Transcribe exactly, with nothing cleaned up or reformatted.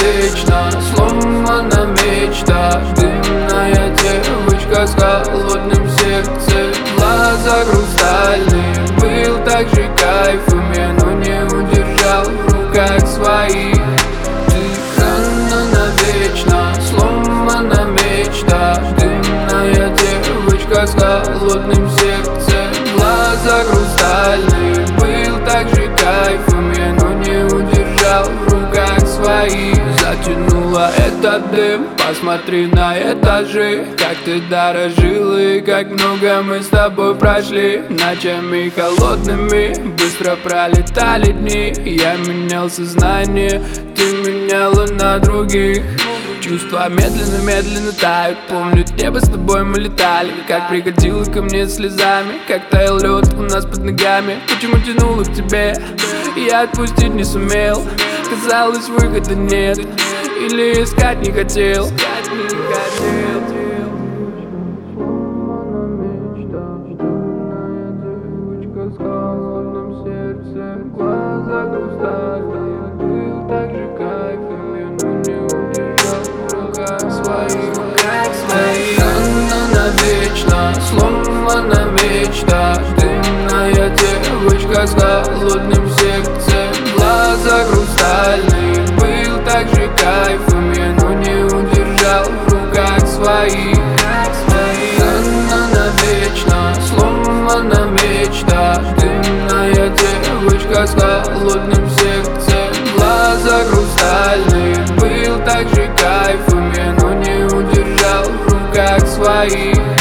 навечно сломана мечта. Дымная девочка с холодным сердцем, глаза хрустальные. Был так же кайф у меня, но не удержал в руках своих. Ты рано навечно сломана мечта. Дымная девочка с холодным сердцем, глаза хрустальные. Был так же кайф у меня, но не удержал в руках своих. Затянула этот дым, посмотри на этажи, как ты дорожил и как много мы с тобой прошли. Ночами холодными быстро пролетали дни. Я менял сознание, ты меняла на других. Чувства медленно-медленно тают. Помню, небо с тобой мы летали, как приходила ко мне слезами, как таял лед у нас под ногами. Почему тянуло к тебе, я отпустить не сумел. Казалось, выхода нет, или искать не хотел. Искать не хотел. Девочка с холодным сердцем, глаза хрустальные. Был так же кайф, но не удержал в руках своих. Рано навечно сломана мечта. Дымная девочка с холодным сердцем, глаза хрустальные. Был так же кайф у меня, но не удержал в руках своих. Рано навечно сломана мечта. Дымная девочка с холодным сердцем, глаза хрустальные. Был так же кайф у меня, но не удержал в руках своих.